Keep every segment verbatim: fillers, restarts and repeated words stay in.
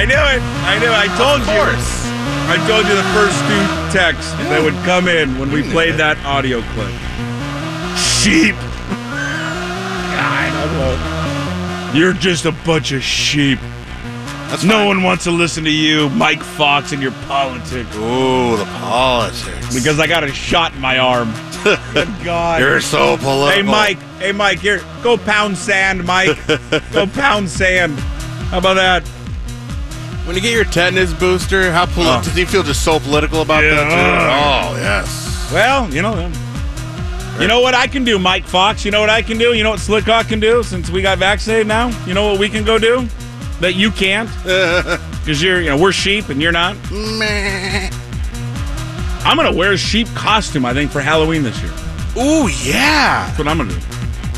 I knew it. I knew it. I told of you. course. I told you the first two texts that would come in when we played that audio clip. Sheep. God, I love. You're just a bunch of sheep. That's no fine. one wants to listen to you, Mike Fox, and your politics. Ooh, the politics. Because I got a shot in my arm. Good God. You're so political. Hey, Mike. Hey, Mike. Here, go pound sand, Mike. Go pound sand. How about that? When you get your tetanus booster, how poli- Oh. does he feel just so political about Yeah. that too? Oh, yes. Well, you know, you know what I can do, Mike Fox. You know what I can do. You know what Slickhawk can do since we got vaccinated now. You know what we can go do that you can't because you're, you know, we're sheep and you're not. Meh. I'm gonna wear a sheep costume. I think for Halloween this year. Ooh, yeah. That's what I'm gonna do.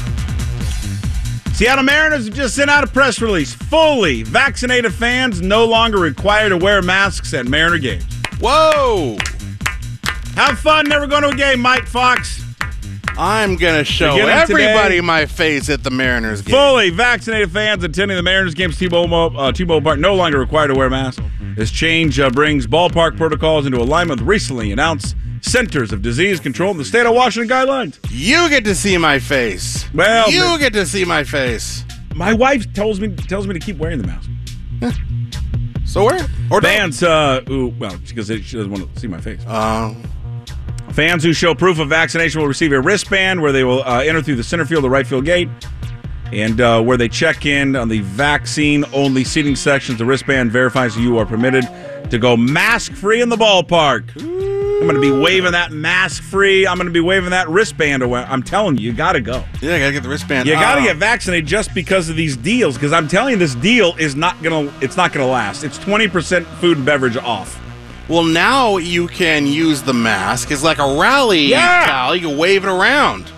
Seattle Mariners have just sent out a press release. Fully vaccinated fans no longer required to wear masks at Mariner games. Whoa. Have fun. Never going to a game, Mike Fox. I'm going to show Beginning everybody today, my face at the Mariners game. Fully vaccinated fans attending the Mariners games T-Mobile, uh, T-Mobile Park no longer required to wear masks. This change uh, brings ballpark protocols into alignment with recently announced Centers of Disease Control in the state of Washington guidelines. You get to see my face. Well, you man. get to see my face. My wife tells me tells me to keep wearing the mask. So where? Or Fans, uh, who, well, because she doesn't want to see my face. Uh, Fans who show proof of vaccination will receive a wristband where they will uh, enter through the center field or right field gate. And uh, where they check in on the vaccine-only seating sections, the wristband verifies you are permitted to go mask-free in the ballpark. I'm going to be waving that mask-free. I'm going to be waving that wristband away. I'm telling you, you got to go. yeah, I got to get the wristband. You got to Uh, get vaccinated just because of these deals. Because I'm telling you, this deal is not going to. It's not going to last. It's twenty percent food and beverage off. Well, now you can use the mask. It's like a rally, Yeah. pal. You can wave it around.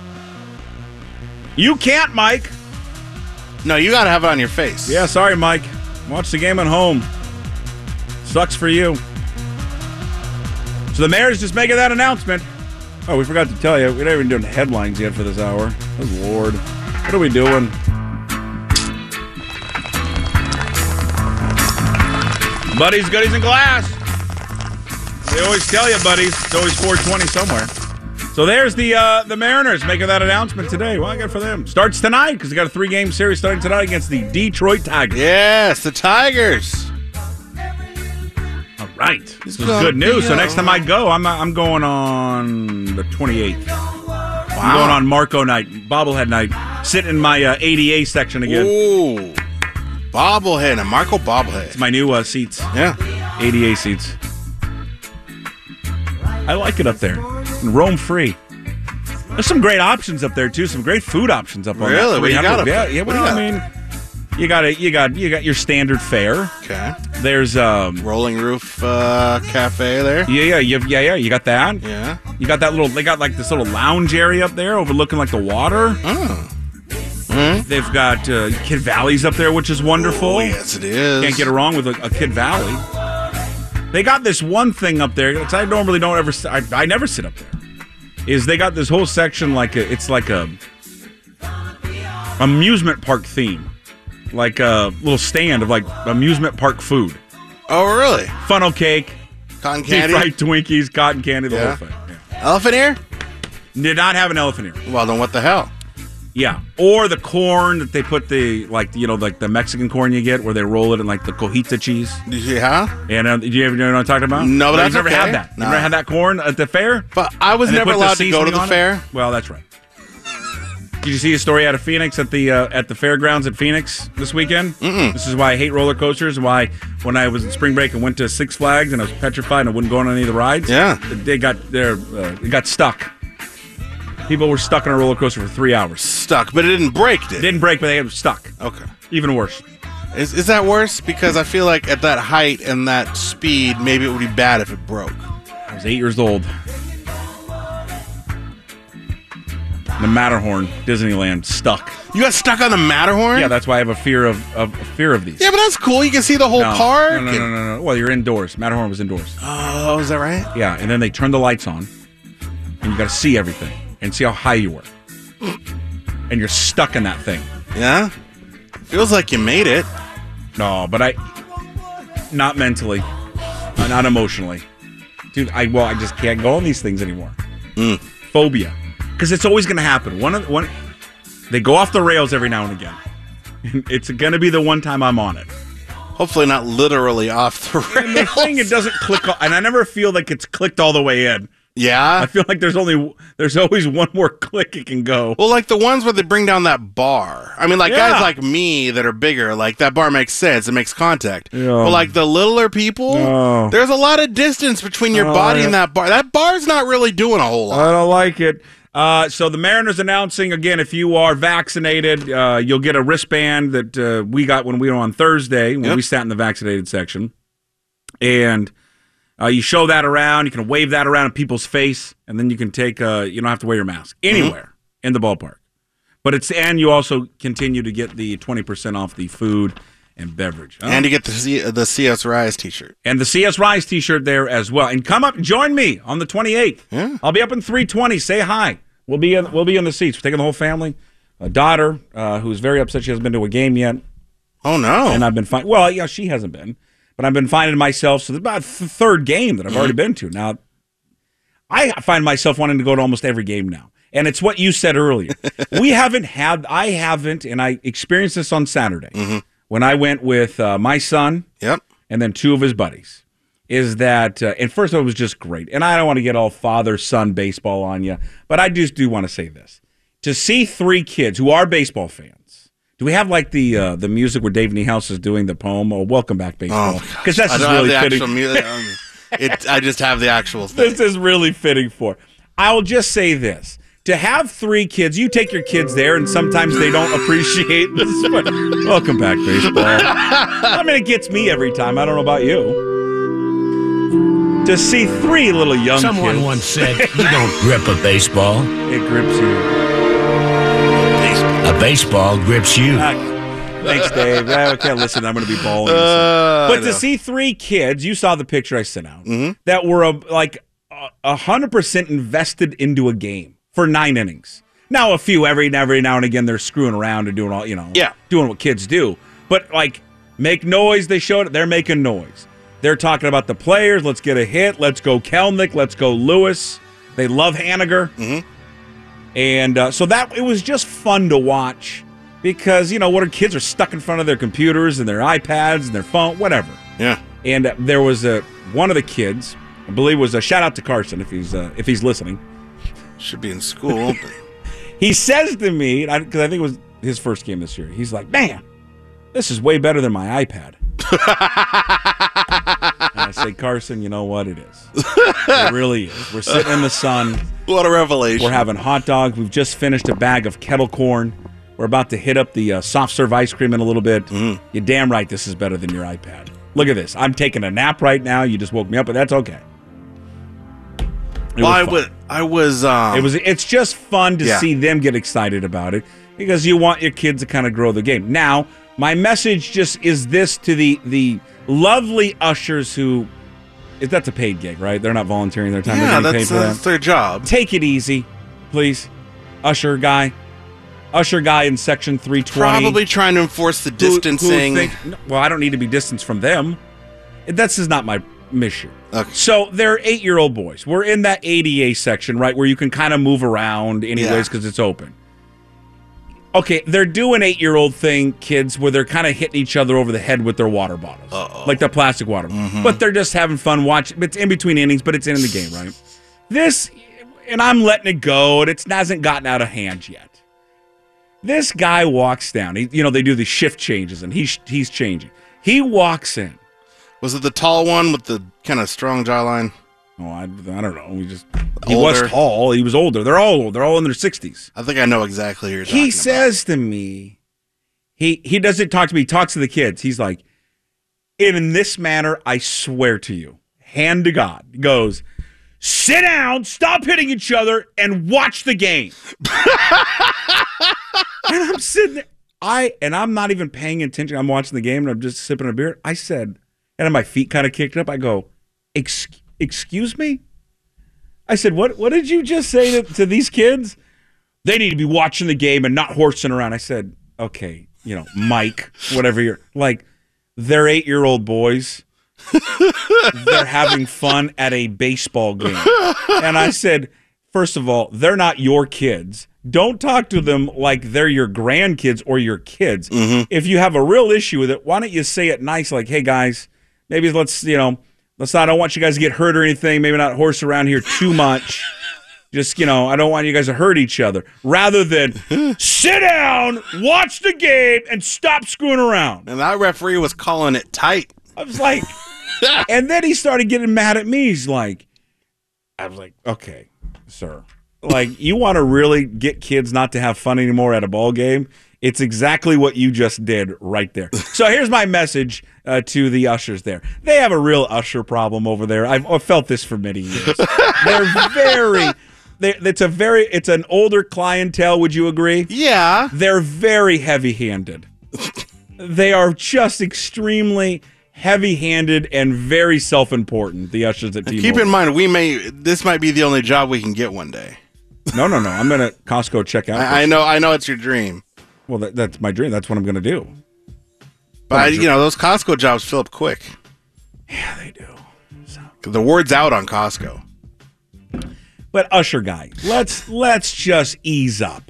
You can't, Mike. No, you got to have it on your face. Yeah, sorry, Mike. Watch the game at home. Sucks for you. So the mayor's just making that announcement. Oh, we forgot to tell you, we're not even doing headlines yet for this hour. Oh, Lord. What are we doing? Buddies, goodies, and glass. They always tell you, buddies, it's always four twenty somewhere. So there's the uh, the Mariners making that announcement today. Well, good for them. Starts tonight because they got a three-game series starting tonight against the Detroit Tigers. Yes, the Tigers. All right. This is gonna good news. be So next time I alright. go, I'm I'm going on the twenty-eighth. I'm going on Marco night, bobblehead night, sitting in my uh, A D A section again. Ooh. Bobblehead, a Marco bobblehead. It's my new uh, seats, Yeah. A D A seats. I like it up there. And roam free. There's some great options up there too. Some great food options up on Really? that. What you have got to- up yeah, there? yeah. What Well, do I you mean, you got it. You got you got your standard fare. Okay. There's um. Rolling Roof uh, Cafe there. Yeah, yeah, you, yeah, yeah. You got that. Yeah. You got that little. They got like this little lounge area up there, overlooking like the water. Oh. Mm-hmm. They've got uh, Kid Valley's up there, which is wonderful. Oh, yes, it is. Can't get it wrong with a, a Kid Valley. They got this one thing up there. 'Cause I normally don't ever. I, I never sit up there. Is they got this whole section like a, it's like a amusement park theme, like a little stand of like amusement park food. Oh, really? Funnel cake, Cotton deep candy? fried Twinkies, cotton candy, the Yeah. whole thing. Yeah. Elephant ear? Did not have an elephant ear. Well, then what the hell? Yeah, or the corn that they put the like you know like the Mexican corn you get where they roll it in like the cojita cheese. Yeah? And uh, do you ever know what I'm talking about? No, but that's you've never okay. had that. You've No. never had that corn at the fair. But I was And they never put the allowed to go to seasoning the on it? fair. Well, that's right. Did you see a story out of Phoenix at the uh, at the fairgrounds at Phoenix this weekend? Mm-mm. This is why I hate roller coasters. And why when I was in spring break and went to Six Flags and I was petrified and I wouldn't go on any of the rides. Yeah. they got their uh, it got stuck. People were stuck on a roller coaster for three hours. Stuck, but it didn't break, did it? Didn't break, but they were stuck. Okay. Even worse. Is, is that worse? Because I feel like at that height and that speed, maybe it would be bad if it broke. I was eight years old. The Matterhorn, Disneyland, stuck. You got stuck on the Matterhorn? Yeah, that's why I have a fear of, of a fear of these. Yeah, but that's cool. You can see the whole no, park. No, no, no, no, no. Well, you're indoors. Matterhorn was indoors. Oh, is that right? Yeah, and then they turn the lights on, and you got to see everything and see how high you were. And you're stuck in that thing. Yeah? Feels like you made it. No, but I, not mentally, uh, not emotionally. Dude, I well, I just can't go on these things anymore. Mm. Phobia. Because it's always going to happen. One of one, They go off the rails every now and again. It's going to be the one time I'm on it. Hopefully not literally off the rails. And the thing, it doesn't click, all, and I never feel like it's clicked all the way in. Yeah? I feel like there's only there's always one more click it can go. Well, like the ones where they bring down that bar. I mean, like Yeah. guys like me that are bigger, like that bar makes sense. It makes contact. Yeah. But like the littler people, No. there's a lot of distance between your Oh, body yeah. and that bar. That bar's not really doing a whole lot. I don't like it. Uh, so the Mariners announcing, again, if you are vaccinated, uh, you'll get a wristband that uh, we got when we were on Thursday, when Yep. we sat in the vaccinated section. And uh, you show that around. You can wave that around in people's face, and then you can take, uh, you don't have to wear your mask anywhere mm-hmm. in the ballpark. But it's, and you also continue to get the twenty percent off the food and beverage. Oh. And you get the C- the C S Rise t-shirt. And the C S Rise t-shirt there as well. And come up, join me on the twenty-eighth. Yeah. I'll be up in three twenty. Say hi. We'll be in, we'll be in the seats. We're taking the whole family. A daughter uh, who's very upset she hasn't been to a game yet. Oh, no. And I've been fine. Well, yeah, she hasn't been. But I've been finding myself, so this is about the third game that I've already been to. Now, I find myself wanting to go to almost every game now. And it's what you said earlier. We haven't had, I haven't, and I experienced this on Saturday mm-hmm. when I went with uh, my son Yep. and then two of his buddies. Is that, uh, and first of all, it was just great. And I don't want to get all father-son baseball on you, but I just do want to say this. To see three kids who are baseball fans, do we have like the uh, the music where Dave Niehaus is doing the poem, or Welcome Back Baseball? Because Oh, that's I just don't really have the fitting. actual music. Um, it, I just have the actual thing. This is really fitting for. I will just say this. To have three kids, you take your kids there, and sometimes they don't appreciate this. But Welcome Back Baseball. I mean, it gets me every time. I don't know about you. To see three little young Someone kids. once said, you don't grip a baseball. It grips you. A baseball grips you. Ah, thanks, Dave. Ah, okay, listen, I'm going to be bawling. Uh, but I to know. see three kids, you saw the picture I sent out, Mhm. that were uh, like a hundred percent invested into a game for nine innings. Now, a few every every now and again they're screwing around and doing all you know, Yeah. doing what kids do. But like, make noise. They showed it. They're making noise. They're talking about the players. Let's get a hit. Let's go Kelnick. Let's go Lewis. They love Haniger. Mhm. And uh, so that it was just fun to watch because, you know, what our kids are stuck in front of their computers and their iPads and their phone, whatever. Yeah. And uh, there was a one of the kids, I believe, was a shout out to Carson if he's uh, if he's listening. Should be in school. But He says to me, because I, I think it was his first game this year. He's like, "Man, this is way better than my iPad." And I say, Carson, you know what? It is. It really is. We're sitting in the sun. what a revelation. We're having hot dogs. We've just finished a bag of kettle corn. We're about to hit up the uh, soft serve ice cream in a little bit. Mm. You're damn right this is better than your iPad. Look at this. I'm taking a nap right now. You just woke me up, but that's okay. It well, I was fun. was, I was, um, It was. It's just fun to Yeah. see them get excited about it because you want your kids to kind of grow the game. Now, my message just is this to the the lovely ushers who, if that's a paid gig, right? They're not volunteering their time. yeah, They're getting that's, paid for that's that. their job. Take it easy, please. Usher guy, usher guy in section three twenty. Probably trying to enforce the who- who distancing. think- well, I don't need to be distanced from them. That's just not my mission. Okay. So they're eight-year-old boys. We're in that A D A section, right, where you can kind of move around anyways Yeah. because it's open. Okay, they're doing eight-year-old thing, kids, where they're kind of hitting each other over the head with their water bottles, Uh-oh. like the plastic water. Mhm. But they're just having fun watching. It's in between innings, but it's in the game, right? This, and I'm letting it go, and it hasn't gotten out of hand yet. This guy walks down. He, you know, they do the shift changes, and he's he's changing. He walks in. Was it the tall one with the kind of strong jawline? Oh, I, I don't know. He just he Older. was tall. He was older. They're all old. They're all in their sixties. I think I know exactly who you're talking He about. says to me, he he doesn't talk to me. He talks to the kids. He's like, in this manner, I swear to you, hand to God, he goes, sit down, stop hitting each other, and watch the game. And I'm sitting there, I and I'm not even paying attention. I'm watching the game and I'm just sipping a beer. I said, and my feet kind of kicked up. I go, Ex- excuse me? I said, what What did you just say to, to these kids? They need to be watching the game and not horsing around. I said, okay, you know, Mike, whatever you're like, they're eight-year-old boys. they're having fun at a baseball game. And I said, first of all, they're not your kids. Don't talk to them like they're your grandkids or your kids. Mm-hmm. If you have a real issue with it, why don't you say it nice, like, hey, guys, maybe let's, you know, let's not, I don't want you guys to get hurt or anything. Maybe not horse around here too much. Just, you know, I don't want you guys to hurt each other. Rather than sit down, watch the game, and stop screwing around. And that referee was calling it tight. I was like, and then he started getting mad at me. He's like, I was like, okay, sir. Like, you want to really get kids not to have fun anymore at a ball game? It's exactly what you just did right there. So here's my message uh, to the ushers there. They have a real usher problem over there. I've, I've felt this for many years. They're very, they, it's a very, it's an older clientele. Would you agree? Yeah. They're very heavy-handed. They are just extremely heavy-handed and very self-important. The ushers at T-Mobile. Keep in mind, we may. This might be the only job we can get one day. No, no, no. I'm gonna Costco check out. I, I know. I know it's your dream. Well, that, that's my dream. That's what I'm gonna do. But I, you know, those Costco jobs fill up quick. Yeah, they do. So. The word's out on Costco. But usher guy, let's let's just ease up.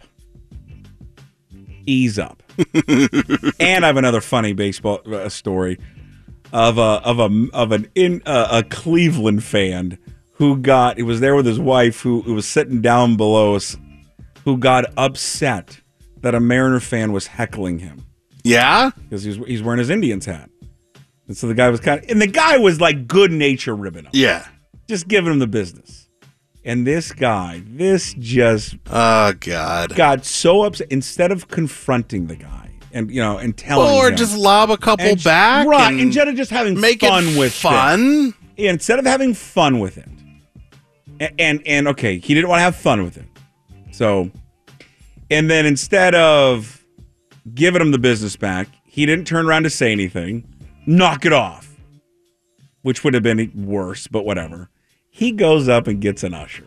Ease up. And I have another funny baseball uh, story of a of a of an in uh, a Cleveland fan who got he was there with his wife who, who was sitting down below us, who got upset that a Mariner fan was heckling him. Yeah, because he's he's wearing his Indians hat, and so the guy was kind of and the guy was like good nature ribbing him. Yeah, just giving him the business. And this guy, this just oh god, got so upset. Instead of confronting the guy and you know and telling or him, just lob a couple and, back, right? and Instead of just having make fun it with fun. it, yeah, instead of having fun with it, and, and and okay, he didn't want to have fun with it, so and then instead of giving him the business back, he didn't turn around to say anything, knock it off, which would have been worse, but whatever. He goes up and gets an usher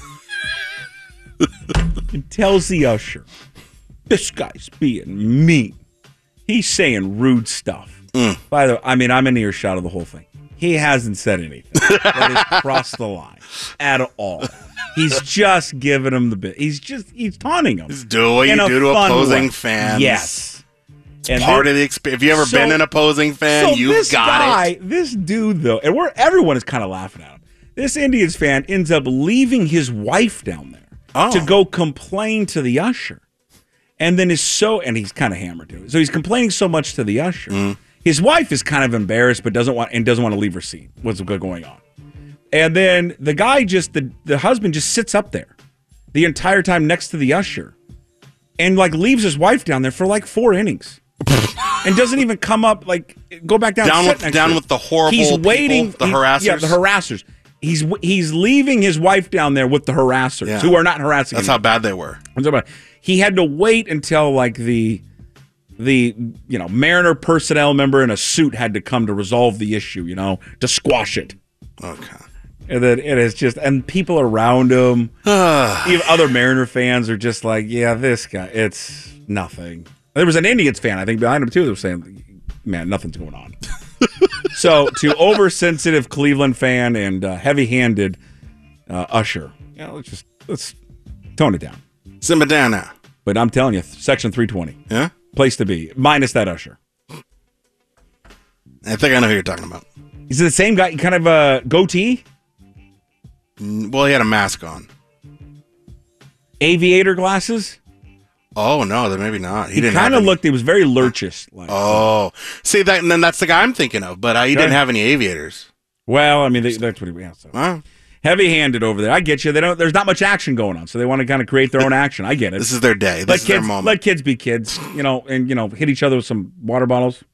and tells the usher, this guy's being mean. He's saying rude stuff. Mm. By the way, I mean, I'm in earshot of the whole thing. He hasn't said anything that has crossed the line at all. He's just giving him the bit. He's just, he's taunting him. He's doing what you do to opposing way. fans. Yes. It's and part then, of the experience. Have you ever so, been an opposing fan? So You've this got guy, it. This dude, though, and we're, everyone is kind of laughing at him. This Indians fan ends up leaving his wife down there oh. to go complain to the usher. And then is so, and he's kind of hammered to it. So he's complaining so much to the usher. Mm. His wife is kind of embarrassed, but doesn't want, and doesn't want to leave her seat. What's going on? And then the guy just, the, the husband just sits up there the entire time next to the usher and like leaves his wife down there for like four innings. And doesn't even come up, like, go back down. Down, and sit with, next down to with the horrible he's people, waiting, the he, harassers. Yeah, the harassers. He's he's leaving his wife down there with the harassers, yeah. who are not harassing That's him. how bad they were. He had to wait until, like, the, the you know, Mariner personnel member in a suit had to come to resolve the issue, you know, to squash it. Okay. And then it is just, and people around him, even other Mariner fans are just like, yeah, this guy, it's nothing. There was an Indians fan, I think, behind him, too, that was saying, man, nothing's going on. So, to oversensitive Cleveland fan and uh, heavy-handed uh, usher, yeah, let's just, let's tone it down. Simmer down now. But I'm telling you, Section three twenty. Yeah? Place to be, minus that usher. I think I know who you're talking about. Is it the same guy, kind of a goatee? Well, he had a mask on. Aviator glasses? Oh, no, then maybe not. He, he didn't kind of looked, he was very lurchish. Like, oh. See, that, and then that's the guy I'm thinking of, but uh, he okay. didn't have any aviators. Well, I mean, they, that's what he yeah, so. Huh? Heavy-handed over there. I get you. They don't. There's not much action going on, so they want to kind of create their own action. I get it. This is their day. This let is kids, their moment. Let kids be kids, you know, and, you know, hit each other with some water bottles.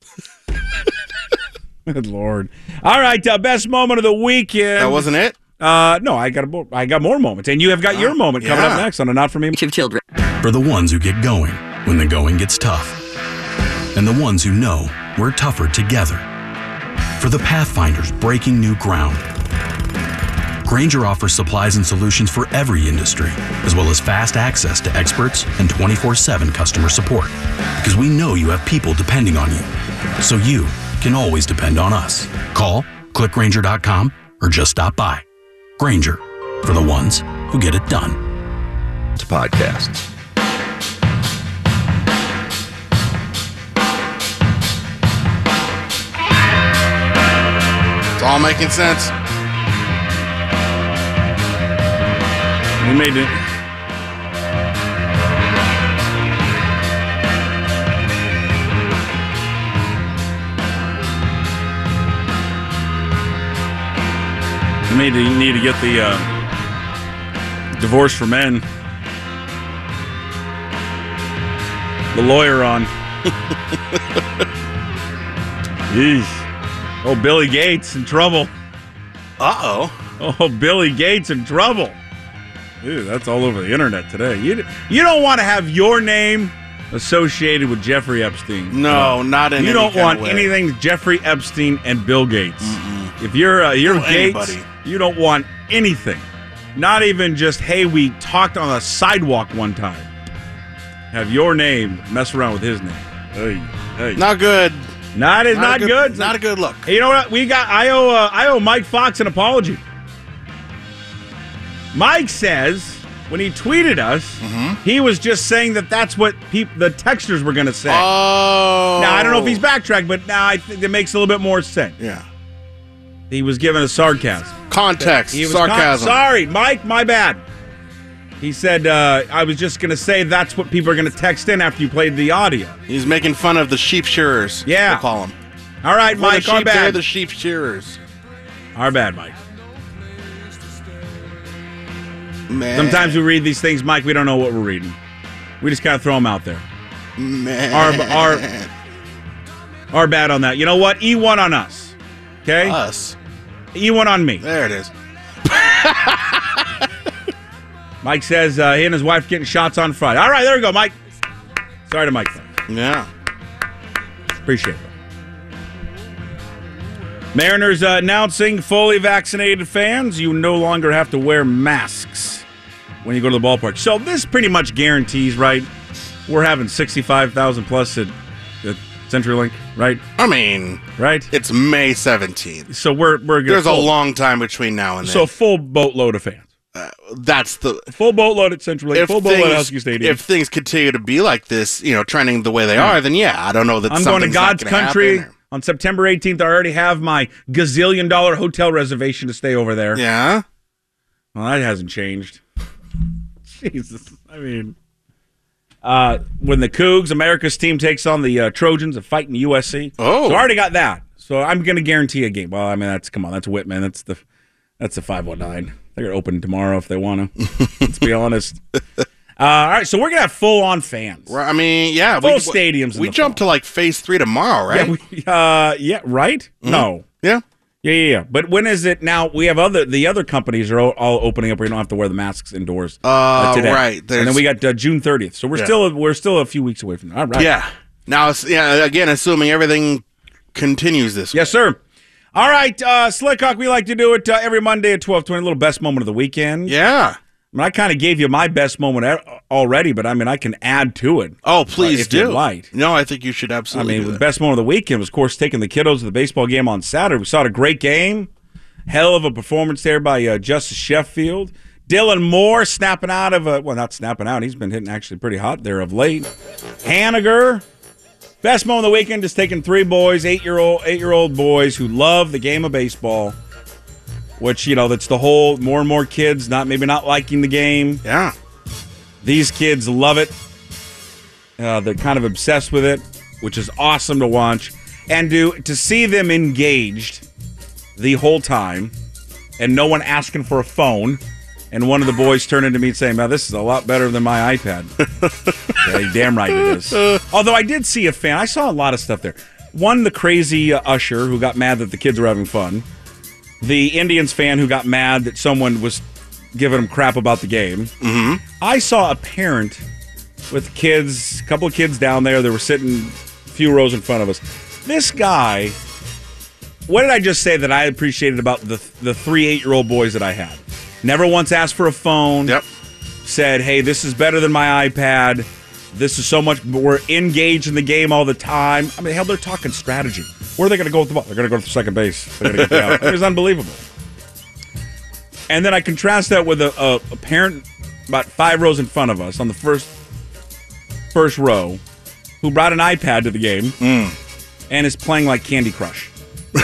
Good Lord. All right, uh, best moment of the weekend. That wasn't it? Uh, no, I got a, I got more moments, and you have got oh, your moment coming yeah. up next on a Not For Me. Children. For the ones who get going when the going gets tough, and the ones who know we're tougher together. For the Pathfinders breaking new ground. Grainger offers supplies and solutions for every industry, as well as fast access to experts and twenty-four seven customer support. Because we know you have people depending on you, so you can always depend on us. Call, click Grainger dot com, or just stop by. Grainger, for the ones who get it done. To podcasts. It's all making sense. We made it. We may need to get the uh, divorce for men. The lawyer on. Jeez. Oh, Billy Gates in trouble. Uh-oh. Oh, Billy Gates in trouble. Ew, that's all over the internet today. You you don't want to have your name associated with Jeffrey Epstein. No, not in You any don't kind want of way. anything Jeffrey Epstein and Bill Gates. Mm-mm. If you're uh, you're Or Gates, anybody. you don't want anything. Not even just, hey, we talked on a sidewalk one time. Have your name mess around with his name. Hey, hey. Not good. Not is not, a good. Not a good look. Hey, you know what? We got. I owe. Uh, I owe Mike Fox an apology. Mike says when he tweeted us, Mm-hmm. he was just saying that that's what peop- the texters were going to say. Oh. Now I don't know if he's backtracked, but now I think it makes a little bit more sense. Yeah. He was given a sarcasm. Context. He was sarcasm. Con- sorry, Mike. My bad. He said, uh, I was just going to say that's what people are going to text in after you played the audio. He's making fun of the sheep shearers. Yeah. We'll call them. All right, Before Mike, the our sheep, they're bad. the sheep shearers. Our bad, Mike. Man. Sometimes we read these things, Mike, we don't know what we're reading. We just kind of throw them out there. Man. Our, our, our bad on that. You know what? E one on us. Okay? Us. E one on me. There it is. Mike says uh, he and his wife getting shots on Friday. All right, there we go, Mike. Sorry to Mike. Yeah. Appreciate it. Mariners uh, announcing fully vaccinated fans, you no longer have to wear masks when you go to the ballpark. So this pretty much guarantees, right? We're having sixty-five thousand plus at, at CenturyLink, right? I mean, Right? it's May seventeenth. So we're we're gonna There's a full, long time between now and then. so full boatload of fans, uh, that's the full boatload at CenturyLink, full boatload at Husky Stadium. if things continue to be like this, you know, trending the way they are, then yeah, I don't know that I'm going to something's not God's gonna country happen or- on September eighteenth. I already have my gazillion dollar hotel reservation to stay over there. Yeah. Well, that hasn't changed. Jesus. I mean, uh, when the Cougs, America's team, takes on the uh, Trojans of fighting U S C. Oh. So I already got that. So I'm going to guarantee a game. Well, I mean, that's, come on, that's Whitman. That's the that's the five one nine. They're going to open tomorrow if they want to. Let's be honest. Uh, all right, so we're going to have full-on fans. Well, I mean, yeah. Full we, stadiums in We the jump fall. to like phase three tomorrow, right? Yeah, we, uh, yeah, right? Mm-hmm. No. Yeah. Yeah, yeah, yeah. But when is it now? We have other the other companies are all, all opening up where you don't have to wear the masks indoors. Uh, today. right. And There's- then we got uh, June thirtieth. So we're Yeah. still we're still a few weeks away from that. All right. Yeah. Now, it's, yeah. Again, assuming everything continues this way. Yes, sir. All right, uh, Slickhawk. We like to do it uh, every Monday at twelve twenty. A little best moment of the weekend. Yeah. I mean, I kind of gave you my best moment a- already, but I mean, I can add to it. Oh, please if do. you'd like. No, I think you should I absolutely mean, do the that. best moment of the weekend was, of course, taking the kiddos to the baseball game on Saturday. We saw a great game. Hell of a performance there by uh, Justice Sheffield. Dylan Moore snapping out of a, well, not snapping out. He's been hitting actually pretty hot there of late. Haniger. Best moment of the weekend, just taking three boys, eight-year-old eight-year-old boys who love the game of baseball, which, you know, that's the whole more and more kids not maybe not liking the game. Yeah. These kids love it. Uh, they're kind of obsessed with it, which is awesome to watch. And to, to see them engaged the whole time and no one asking for a phone and one of the boys turning to me and saying, "Now this is a lot better than my iPad." Yeah, you're damn right it is. Although I did see a fan. I saw a lot of stuff there. One, the crazy uh, usher who got mad that the kids were having fun. The Indians fan who got mad that someone was giving him crap about the game. Mm-hmm. I saw a parent with kids, a couple of kids down there. They were sitting a few rows in front of us. This guy, what did I just say that I appreciated about the the three eight-year-old boys that I had? Never once asked for a phone. Yep. Said, "Hey, this is better than my iPad. This is so much." We're engaged in the game all the time. I mean, hell, they're talking strategy. Where are they going to go with the ball? They're going to go to second base. They're going to get out. It was unbelievable. And then I contrast that with a, a, a parent about five rows in front of us on the first first row who brought an iPad to the game mm. and is playing like Candy Crush. what,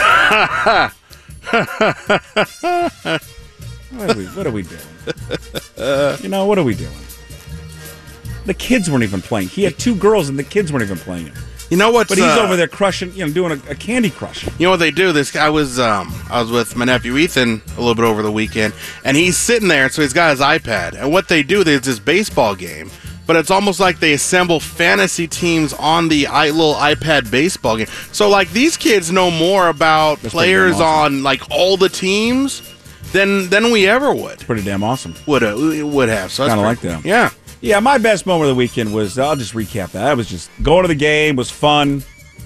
are we, what are we doing? You know, what are we doing? The kids weren't even playing. He had two girls and the kids weren't even playing it. You know what's But he's uh, over there crushing, you know, doing a, a Candy Crush. You know what they do? This guy was, um, I was with my nephew Ethan a little bit over the weekend, and he's sitting there, so he's got his iPad. And what they do, there's this baseball game, but it's almost like they assemble fantasy teams on the i- little iPad baseball game. So, like, these kids know more about That's players awesome. on, like, all the teams than than we ever would. Pretty damn awesome. Would uh, would have. So that's Kinda pretty- like that. Yeah. Yeah, my best moment of the weekend was, I'll just recap that. I was just going to the game, was fun.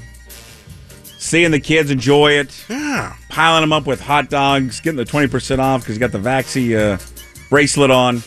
Seeing the kids enjoy it. Yeah. Piling them up with hot dogs, getting the twenty percent off because you got the Vaxi uh, bracelet on.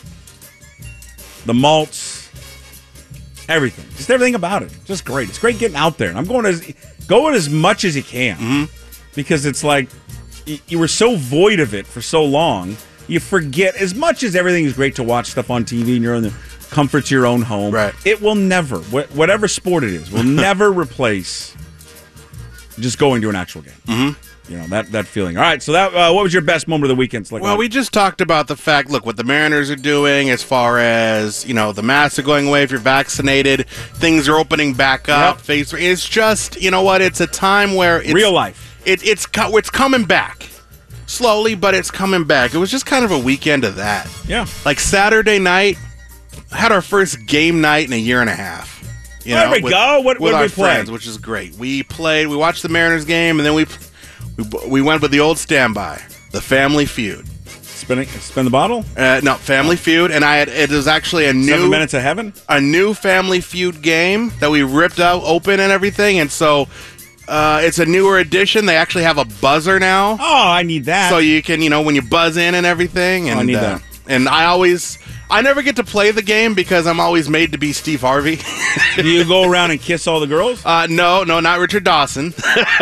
The malts. Everything. Just everything about it. Just great. It's great getting out there. And I'm going as, going as much as you can. Mm-hmm. Because it's like, y- you were so void of it for so long, you forget, as much as everything is great to watch stuff on T V and you're in the comforts of your own home, right. It will never, wh- whatever sport it is, will never replace just going to an actual game. Mm-hmm. You know, that that feeling. All right, so that uh, what was your best moment of the weekend? Like, Well, we just talked about the fact, look, what the Mariners are doing as far as, you know, the masks are going away if you're vaccinated. Things are opening back up. Yep. Phase three. It's just, you know what, it's a time where it's... real life. It, it's, co- it's coming back. Slowly, but it's coming back. It was just kind of a weekend of that. Yeah. Like Saturday night, had our first game night in a year and a half. You There know, we with, go. What- with what did our we play? friends, which is great. We played, we watched the Mariners game, and then we we, we went with the old standby, the Family Feud. Spinning, spin the bottle. Uh, no, Family Feud, and I had it was actually a new Seven minutes of heaven. a new Family Feud game that we ripped out open and everything, and so uh, it's a newer edition. They actually have a buzzer now, Oh, I need that. so you can you know when you buzz in and everything. And I need uh, that. And I always I never get to play the game because I'm always made to be Steve Harvey. Do you go around and kiss all the girls? uh, no, no, not Richard Dawson.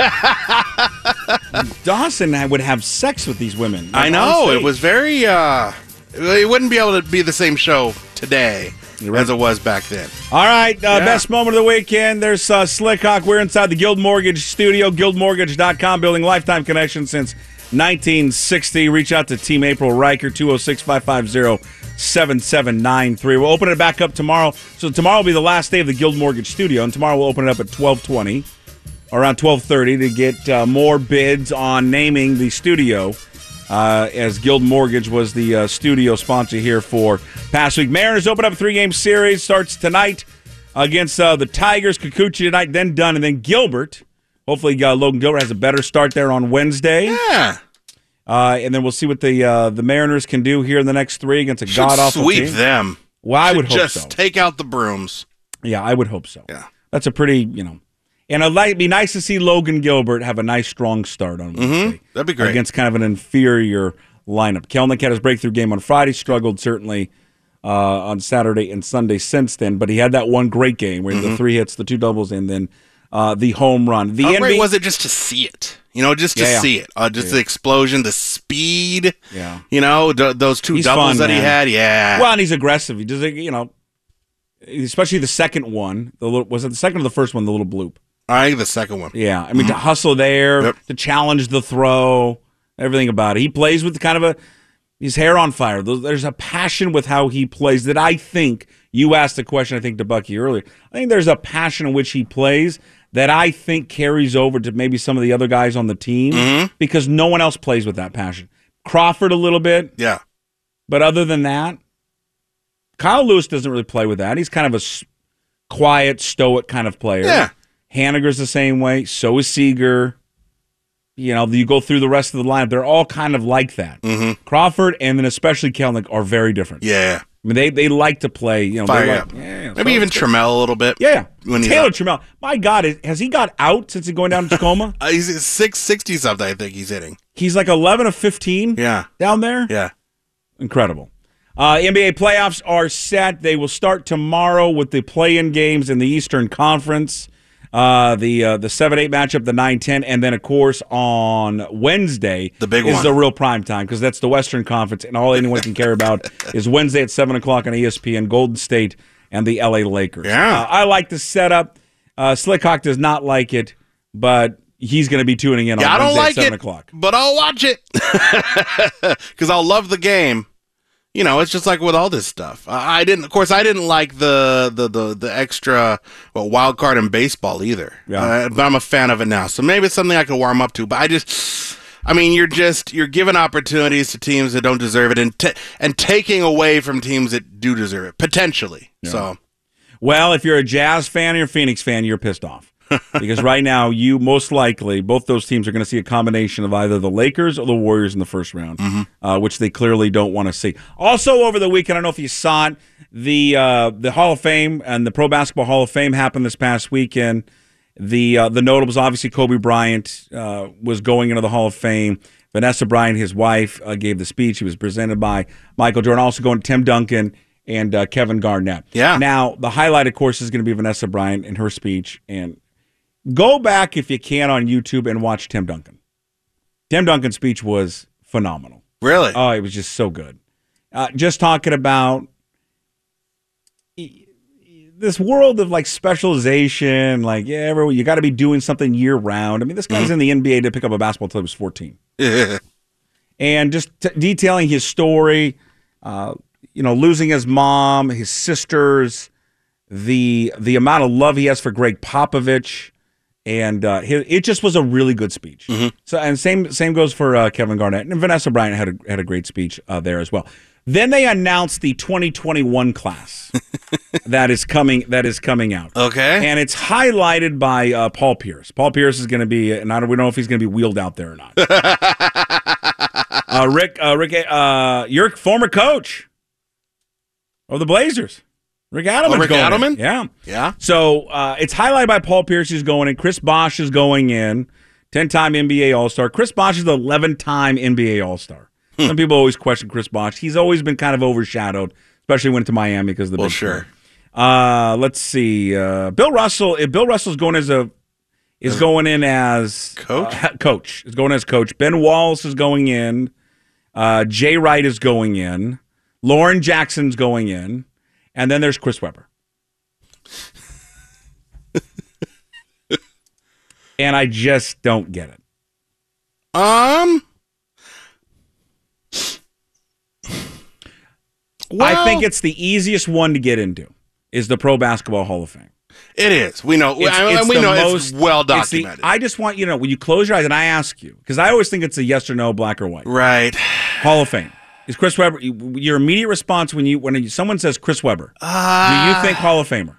Dawson would have sex with these women. I on know stage. it was very. Uh, it wouldn't be able to be the same show today You're right. as it was back then. All right, uh, Yeah. best moment of the weekend. There's uh, Slick Hawk. We're inside the Guild Mortgage studio, guild mortgage dot com, building lifetime connections since nineteen sixty. Reach out to Team April Riker, two oh six, five five zero, seven seven nine three. We'll open it back up tomorrow. So tomorrow will be the last day of the Guild Mortgage studio, and tomorrow we'll open it up at twelve twenty, around twelve thirty, to get uh, more bids on naming the studio. Uh, as Guild Mortgage was the uh, studio sponsor here for past week. Mariners open up a three-game series. Starts tonight against uh, the Tigers. Kikuchi tonight, then Dunn, and then Gilbert. Hopefully uh, Logan Gilbert has a better start there on Wednesday. Yeah, Uh, and then we'll see what the uh, the Mariners can do here in the next three against a should god-awful sweep team. them. Well, I Should would hope just so. take out the brooms. Yeah, I would hope so. Yeah. That's a pretty, you know. And it'd like, be nice to see Logan Gilbert have a nice, strong start on Wednesday. That'd be great. Against kind of an inferior lineup. Kelnick had his breakthrough game on Friday, struggled certainly uh, on Saturday and Sunday since then, but he had that one great game where he had the three hits, the two doubles, and then uh, the home run. The How N B A great was it just to see it? You know, just to Yeah, yeah. see it. Uh, just the explosion, the speed. Yeah. You know, d- those two He's doubles fun, that he man. had. Yeah. Well, and he's aggressive. He does, it, you know, especially the second one. The little, was it the second or the first one? The little bloop. I think the second one. Yeah, I mean to hustle there, Yep. to challenge the throw, everything about it. He plays with kind of a his hair on fire. There's there's a passion with how he plays that I think you asked the question. I think to Bucky earlier. I think there's a passion in which he plays that I think carries over to maybe some of the other guys on the team because no one else plays with that passion. Crawford a little bit, Yeah. but other than that, Kyle Lewis doesn't really play with that. He's kind of a s- quiet, stoic kind of player. Yeah. Haniger's the same way. So is Seager. You know, you go through the rest of the lineup. They're all kind of like that. Mm-hmm. Crawford and then especially Kelnick are very different. Yeah. I mean, they they like to play. You know, Fire they're up. like, yeah, Maybe so- even Trammell a little bit. Yeah, When he's Taylor up. Trammell. My God, is- has he got out since he's going down to Tacoma? Uh, he's at six sixty something, I think he's hitting. He's like eleven of fifteen. Yeah. down there. Yeah. Incredible. Uh, N B A playoffs are set. They will start tomorrow with the play-in games in the Eastern Conference. Uh, the uh, the seven eight matchup, the nine ten, and then, of course, on Wednesday The big is one. the real prime time because that's the Western Conference, and all anyone can care about is Wednesday at seven o'clock on E S P N, Golden State and the L A Lakers. Yeah. Uh, I like the setup. Uh, Slickhawk does not like it, but he's going to be tuning in Yeah, on I don't Wednesday like at seven it, o'clock. but I'll watch it because I'll love the game. You know, it's just like with all this stuff. I, I didn't, of course, I didn't like the the the, the extra well, wild card in baseball either. Yeah. Uh, but I'm a fan of it now, so maybe it's something I can warm up to. But I just, I mean, you're just you're giving opportunities to teams that don't deserve it, and t- and taking away from teams that do deserve it potentially. Yeah. So, Well, if you're a Jazz fan or a Phoenix fan, you're pissed off. Because right now, you most likely, both those teams are going to see a combination of either the Lakers or the Warriors in the first round, Mm-hmm. uh, which they clearly don't want to see. Also, over the weekend, I don't know if you saw it, the uh, the Hall of Fame and the Pro Basketball Hall of Fame happened this past weekend. The uh, the notables, obviously, Kobe Bryant uh, was going into the Hall of Fame. Vanessa Bryant, his wife, uh, gave the speech. He was presented by Michael Jordan. Also going to Tim Duncan and uh, Kevin Garnett. Yeah. Now, the highlight, of course, is going to be Vanessa Bryant and her speech. And go back, if you can, on YouTube and watch Tim Duncan. Tim Duncan's speech was phenomenal. really, Oh, it was just so good. Uh, just talking about this world of like specialization, like yeah, everyone, you got to be doing something year round. I mean, this guy's in the N B A to pick up a basketball until he was fourteen, and just t- detailing his story. Uh, you know, losing his mom, his sisters, the the amount of love he has for Greg Popovich, and uh, he, it just was a really good speech. So, and same same goes for uh, Kevin Garnett, and Vanessa Bryant had a had a great speech uh, there as well. Then they announced the twenty twenty-one class that is coming that is coming out. okay. And it's highlighted by uh, Paul Pierce. Paul Pierce is going to be, and I don't, we don't know if he's going to be wheeled out there or not. uh, Rick, uh, Rick, uh, your former coach of the Blazers, Rick Adelman's Oh, Rick going in. Adelman? Yeah. Yeah. So uh, it's highlighted by Paul Pierce, who's going in. Chris Bosh is going in, ten-time N B A All-Star. Chris Bosh is the eleven-time N B A All-Star. Hmm. Some people always question Chris Bosh. He's always been kind of overshadowed, especially when he went to Miami because of the Well, big sure. four. Uh, let's see. Uh, Bill Russell. If Bill Russell's going as a is going in as Coach? uh, coach is going as coach. Ben Wallace is going in. Uh, Jay Wright is going in. Lauren Jackson's going in, and then there's Chris Webber. And I just don't get it. Um. Well, I think it's the easiest one to get into is the Pro Basketball Hall of Fame. it is. We know. It's, I mean, it's we the know most, it's well it's the- documented. I just want you to know when you close your eyes and I ask you because I always think it's a yes or no, black or white. right. Hall of Fame is Chris Webber. Your immediate response when you when someone says Chris Webber, Uh, do you think Hall of Famer?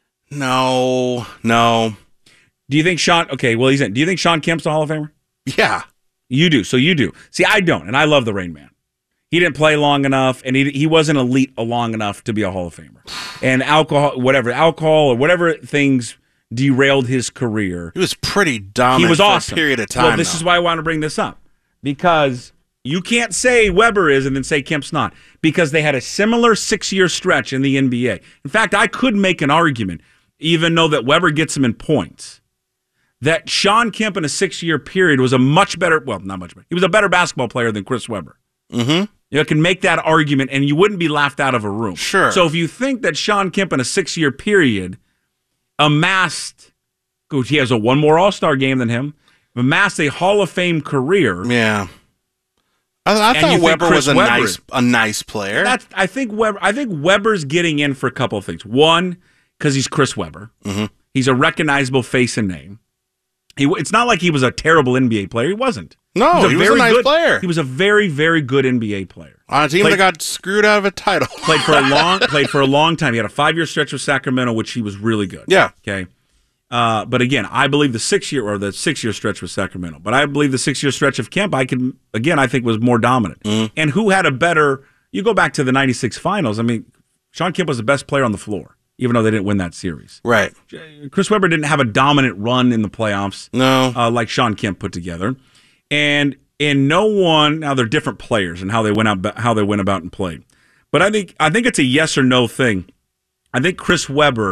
No. No. Do you think Sean? Okay, well he's in. Do you think Sean Kemp's a Hall of Famer? Yeah. You do. So you do. See, I don't, and I love the Rain Man. He didn't play long enough, and he he wasn't elite long enough to be a Hall of Famer. And alcohol, whatever, alcohol or whatever things derailed his career. He was pretty dominant. He was for awesome. a period of time. Well, this though. is why I want to bring this up because you can't say Weber is and then say Kemp's not because they had a similar six-year stretch in the N B A. In fact, I could make an argument, even though that Weber gets him in points, that Sean Kemp in a six-year period was a much better, well, not much better. He was a better basketball player than Chris Webber. Mm-hmm. You can make that argument, and you wouldn't be laughed out of a room. Sure. So if you think that Sean Kemp in a six-year period amassed, good, he has a one more All-Star game than him, amassed a Hall of Fame career. Yeah. I, I And you thought think Weber Chris was a Webber- nice, a nice player. That's I think Weber. I think Weber's getting in for a couple of things. One, because he's Chris Webber. Mm-hmm. He's a recognizable face and name. He, it's not like he was a terrible N B A player. He wasn't. No, was he was a very nice good, player. He was a very, very good N B A player. On a team Played- that got screwed out of a title. Played for a long, played for a long time. He had a five-year stretch with Sacramento, which he was really good. Yeah. Okay. Uh, but again, I believe the six-year or the six-year stretch with Sacramento. But I believe the six-year stretch of Kemp, I could again, I think was more dominant. Mm-hmm. And who had a better? You go back to the ninety-six finals. I mean, Sean Kemp was the best player on the floor, even though they didn't win that series. Right. Chris Webber didn't have a dominant run in the playoffs. No. Uh, like Sean Kemp put together, and and no one. Now they're different players and how they went out, how they went about and played. But I think I think it's a yes or no thing. I think Chris Webber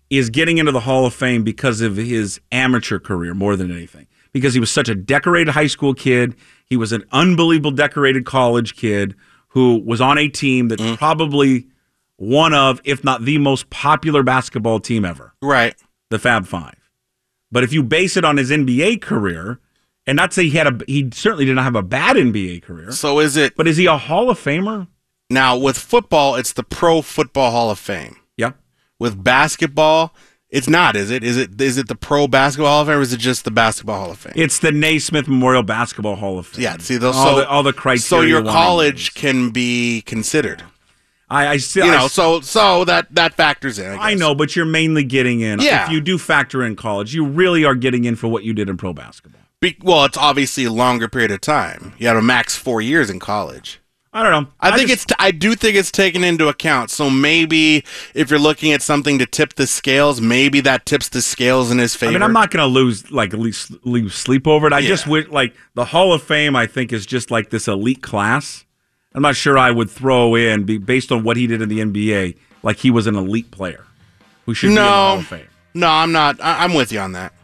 is getting into the Hall of Fame because of his amateur career more than anything. Because he was such a decorated high school kid. He was an unbelievable decorated college kid who was on a team that's mm. probably one of, if not the most popular basketball team ever. Right. The Fab Five. But if you base it on his N B A career, and not say he had a, he certainly did not have a bad N B A career. So is it? But is he a Hall of Famer? Now, with football, it's the Pro Football Hall of Fame. Yeah. With basketball, it's not, is it? Is it is it the Pro Basketball Hall of Fame, or is it just the Basketball Hall of Fame? It's the Naismith Memorial Basketball Hall of Fame. Yeah, see, those, all, so, the, all the criteria. So your college can be considered. I, I still, you know, I, so so that that factors in. I, guess. I know, but you're mainly getting in. Yeah. If you do factor in college, you really are getting in for what you did in pro basketball. Be, well, it's obviously a longer period of time. You had a max four years in college. I don't know. I, I think just, it's. T- I do think it's taken into account. So maybe if you're looking at something to tip the scales, maybe that tips the scales in his favor. I mean, I'm not going to lose like lose, lose sleep over it. I yeah. just wish like the Hall of Fame. I think is just like this elite class. I'm not sure I would throw in be, based on what he did in the N B A. Like he was an elite player who should no, be in the Hall of Fame. No, I'm not. I, I'm with you on that.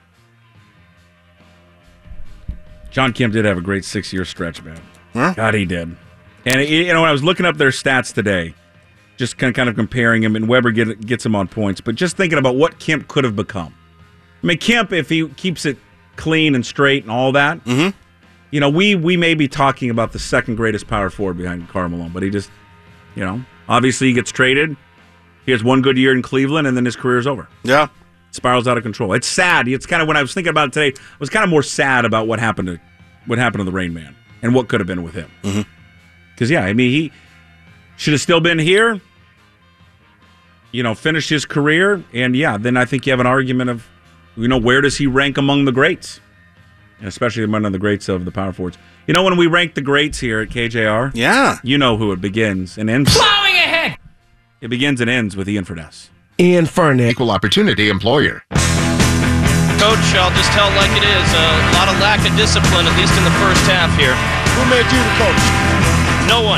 John Kemp did have a great six-year stretch, man. Huh? God, he did. And, you know, when I was looking up their stats today, just kind of, kind of comparing him, and Weber get, gets him on points, but just thinking about what Kemp could have become. I mean, Kemp, if he keeps it clean and straight and all that, mm-hmm. you know, we we may be talking about the second greatest power forward behind Karl Malone, but he just, you know, obviously he gets traded. He has one good year in Cleveland, and then his career's over. Yeah. Spirals out of control. It's sad. It's kind of, when I was thinking about it today, I was kind of more sad about what happened to what happened to the Rain Man and what could have been with him. Mm-hmm. Because, yeah, I mean, he should have still been here, you know, finished his career. And, yeah, then I think you have an argument of, you know, where does he rank among the greats? And especially among the greats of the power forwards. You know, when we rank the greats here at K J R, yeah, you know who it begins and ends. Plowing ahead! It begins and ends with Ian Furness. Ian Furness. Equal opportunity employer. Coach, I'll just tell it like it is. A lot of lack of discipline, at least in the first half here. Who made you the coach? No one.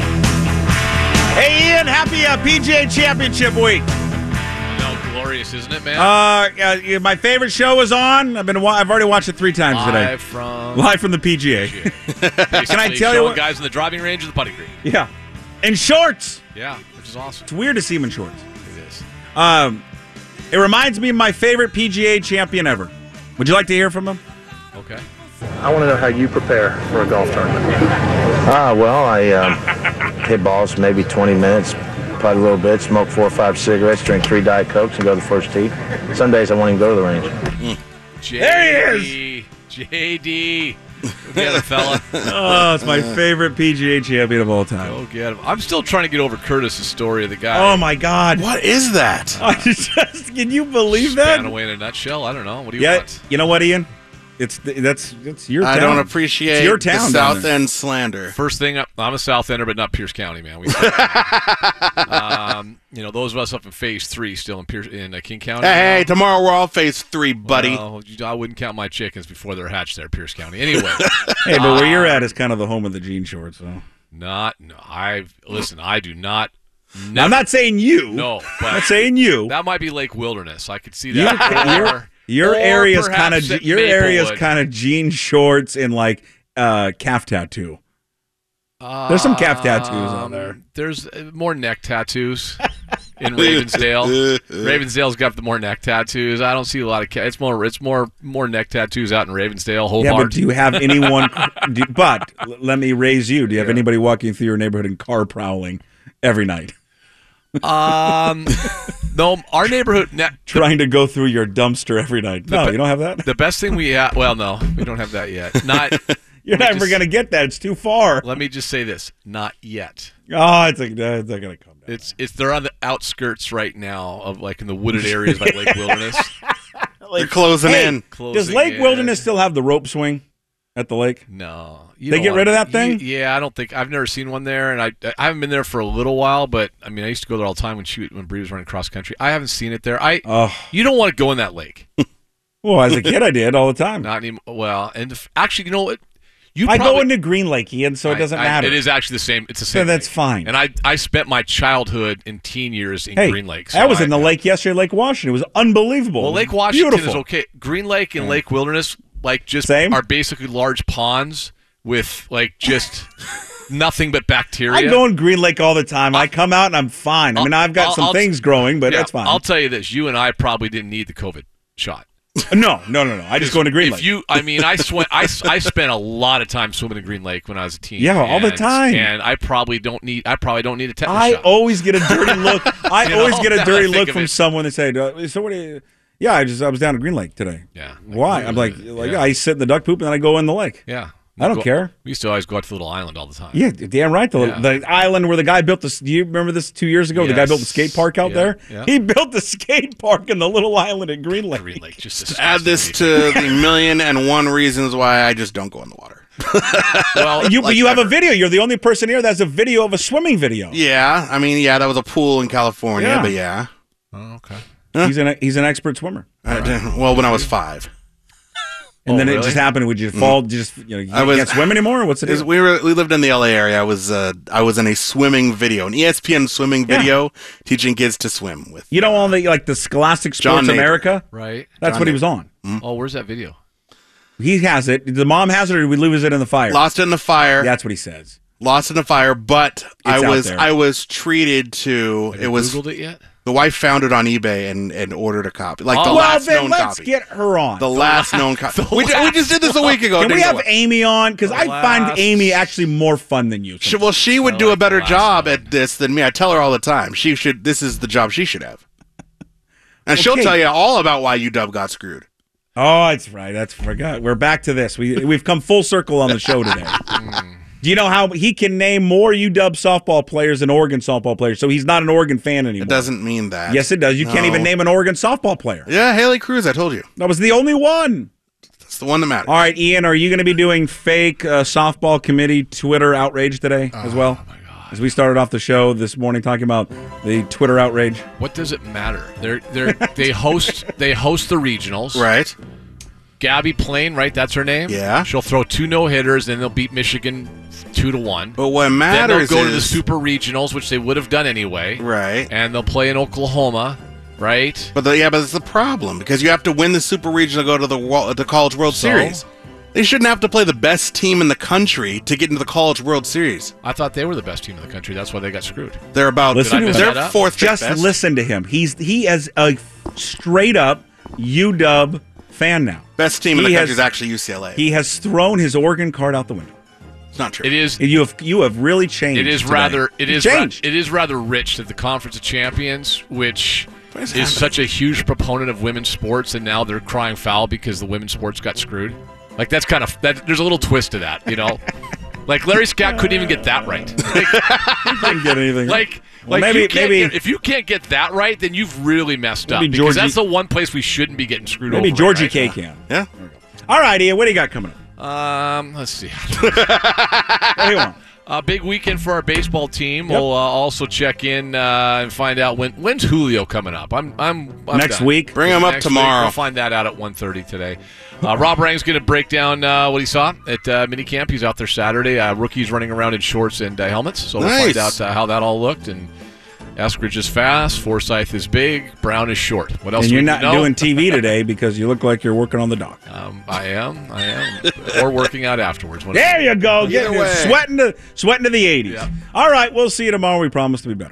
Hey, Ian, happy uh, P G A Championship week. You know, glorious, isn't it, man? Uh, uh, my favorite show is on. I've been. Wa- I've already watched it three times Live today. From Live from the P G A. Can I tell you what? Guys in the driving range of the putting green. Yeah, in shorts. Yeah, which is awesome. It's weird to see him in shorts. It is. Um, it reminds me of my favorite P G A champion ever. Would you like to hear from him? Okay. I want to know how you prepare for a golf tournament. Ah, well, I uh, hit balls maybe twenty minutes, putt a little bit, smoke four or five cigarettes, drink three Diet Cokes, and go to the first tee. Some days I won't even go to the range. Mm. J D, there he is! J D. Go get him, fella. Oh, it's my favorite P G A champion of all time. Go get him. I'm still trying to get over Curtis's story of the guy. Oh, my God. What is that? I just, can you believe that? Span away in a nutshell. I don't know. What do you yeah, want? You know what, Ian? It's that's it's your town. I don't appreciate it's your town the South End slander. First thing, I'm a South Ender, but not Pierce County, man. We, um, you know, those of us up in Phase Three, still in Pierce in uh, King County. Hey, hey, tomorrow we're all Phase Three, buddy. Well, I wouldn't count my chickens before they're hatched there, Pierce County. Anyway, hey, but uh, where you're at is kind of the home of the jean shorts. So. Not, no. I listen. I do not. Now, I'm not saying you. No, but I'm not saying you. That might be Lake Wilderness. I could see that. Your, or, your or area's kind of your Maplewood. area's kind of jean shorts and like uh, calf tattoo. There's some calf tattoos um, on there. There's more neck tattoos in Ravensdale. Ravensdale's got the more neck tattoos. I don't see a lot of. Ca- it's more. It's more more neck tattoos out in Ravensdale. Hobart. Yeah, but do you have anyone? do, but l- let me raise you. Do you have Yeah. anybody walking through your neighborhood and car prowling every night? Um, no, our neighborhood. Ne- Trying to go through your dumpster every night. No, be- you don't have that? The best thing we have. Well, no, we don't have that yet. Not. You're let me never just- going to get that. It's too far. Let me just say this: not yet. Oh, it's, like, uh, it's not going to come down. It's it's they're on the outskirts right now of like in the wooded areas like Lake Wilderness. They're closing Hey, in. Does Closing Lake in. Wilderness still have the rope swing at the lake? No, you They don't get want- rid of that you- thing? yeah, I don't think I've never seen one there, and I I haven't been there for a little while. But I mean, I used to go there all the time when she when Bree was running cross country. I haven't seen it there. I Oh, you don't want to go in that lake. well, as a kid, I did all the time. Not anymore. Well, and if, actually, you know what? You I probably, go into Green Lake, Ian, so it doesn't I, I, matter. It is actually the same. It's the So same. that's lake. fine. And I, I spent my childhood and teen years in hey, Green Lake. So I was I, in the lake yesterday, Lake Washington. It was unbelievable. Well, Lake Washington Beautiful. is okay. Green Lake and Yeah. Lake Wilderness, like, just Same? are basically large ponds with like just nothing but bacteria. I go in Green Lake all the time. I come out and I'm fine. I mean, I've got I'll- some I'll- things growing, but yeah, that's fine. I'll tell you this: you and I probably didn't need the COVID shot. no, no, no, no. I just go into Green if Lake. you, I mean, I swim. I, I spent a lot of time swimming in Green Lake when I was a teen. Yeah, all the and- time. And I probably don't need. I probably don't need a tetanus I shot. always get a dirty look. I You know, always get now a I dirty think look of from it. someone that say, "Uh, "So what? Do you, yeah, I just I was down at Green Lake today." Yeah. Why? I'm like, like I sit in the duck poop and then I go in the lake. Yeah. I don't Go- care. We used to always go out to the little island all the time. Yeah, damn right. The, Yeah. the island where the guy built this. Do you remember this two years ago? The guy Yes. built the skate park out Yeah, there. yeah. He built the skate park in the little island at Green Lake. Green Lake, just To add this to the million and one reasons why I just don't go in the water. well, You, Like you have a ever. video. You're the only person here that has a video of a swimming video. Yeah, I mean, yeah, that was a pool in California, Yeah. but yeah. oh, okay. He's an he's an expert swimmer. I didn't- well, when I was five. And Oh, then it really? just happened. Would you fall? Just you know, you I was- can't swim anymore? What's it? Is- we were we lived in the L A area. I was uh, I was in a swimming video, an E S P N swimming Yeah. video, teaching kids to swim with. You know all the like the Scholastic John Sports Nader. America. Right. That's John what he Nader. was on. Oh, where's that video? He has it. The mom has it, or did we lose it in the fire? Lost in the fire. That's what he says. Lost in the fire, but I It's out was there. I was treated to. Have It you was Googled it yet? the wife found it on eBay and, and ordered a copy, like the Oh. Well, last then known let's copy. get her on. the last known copy. the We, ju- we just did this a week ago. It Can we didn't go have well. Amy on? Because I find last- Amy actually more fun than you. She, well, she would I do a like better the last job known. at this than me. I tell her all the time. She should. This is the job she should have. And she'll Okay. tell you all about why U W got screwed. Oh, that's right. That's forgot. We're back to this. We we've come full circle on the show today. Do you know how he can name more U W softball players than Oregon softball players? So he's not an Oregon fan anymore. It doesn't mean that. Yes, it does. You can't No. even name an Oregon softball player. Yeah, Haley Cruz. I told you. That was the only one. That's the one that matters. All right, Ian, are you going to be doing fake uh, softball committee Twitter outrage today as well? Oh my god! As we started off the show this morning talking about the Twitter outrage. What does it matter? They're they're they host they host the regionals. Right. Gabby Plain, right? That's her name. Yeah. She'll throw two no hitters, then they'll beat Michigan two to one. But what Then they'll matters go is to the super regionals, which they would have done anyway. right. And they'll play in Oklahoma, right? But the, yeah, but it's the problem because you have to win the Super Regional to go to the Wo- the College World So? Series. They shouldn't have to play the best team in the country to get into the College World Series. I thought they were the best team in the country. That's why they got screwed. They're about Listen to they're him. That up? fourth. fifth Just best. listen to him. He's he is a straight up U W fan now. Best team in He the has- country is actually U C L A. He has thrown his Oregon card out the window. it's not true. It is You have you have really changed. It is today. rather it You've is ra- changed. it is rather rich that the Conference of Champions, which What is is happening? such a huge proponent of women's sports, and now they're crying foul because the women's sports got screwed. Like that's kind of that. There's a little twist to that, you know. Like Larry Scott couldn't even get that right. Like, Didn't get anything. like, Well, like maybe- you can't maybe- get, if you can't get that right, then you've really messed up. Maybe Because Georgie- that's the one place we shouldn't be getting screwed Maybe over. Georgie right? K can. yeah. All right, Ian, what do you got coming up? Um, let's see. What do you want? A big weekend for our baseball team. Yep. We'll uh, also check in uh, and find out when when's Julio coming up. I'm I'm, I'm Next done. week? Bring him up Next week. tomorrow. We'll find that out at one thirty today. Uh, Rob Rang's going to break down uh, what he saw at uh, minicamp. He's out there Saturday. Uh, rookies running around in shorts and uh, helmets. So we'll Nice. find out uh, how that all looked. And Eskridge is fast. Forsyth is big. Brown is short. What else? And do you're we not know? doing T V today because you look like you're working on the dock. Um, I am. I am. Or working out afterwards. When There you go. Getting way. sweating to sweating to the eighties. Yeah. All right, we'll see you tomorrow. We promise to be better.